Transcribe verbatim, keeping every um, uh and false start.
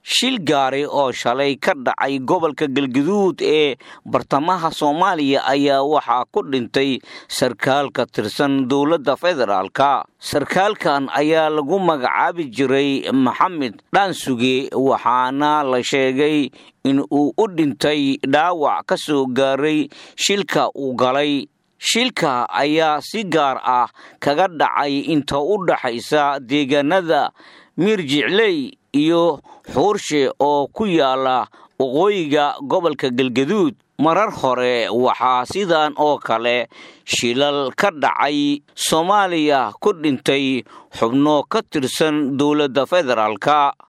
shil gaari oo shalay ka dhacay gobolka Galgaduud ee bartamaha Soomaaliya ayaa waxa ku dhintay sarkaal ka tirsan dawladda federaalka. Sarkaalkan ayaa lagu magacaabi jiray Maxamed Dhaansuge waxaana la sheegay in uu u dhintay dhaawac ka soo gaaray shilka uu galay. Shilka ayaa si gaar ah kaga dhacay inta u dhaxaysa deegaanada Mirjicley iyo Xurshe oo ku yaala waqooyiga gobolka Galgaduud. Marar hore waxaa sidan oo kale shilal ka dhacay Soomaaliya ku dhintay xubno ka tirsan dawladda federaalka.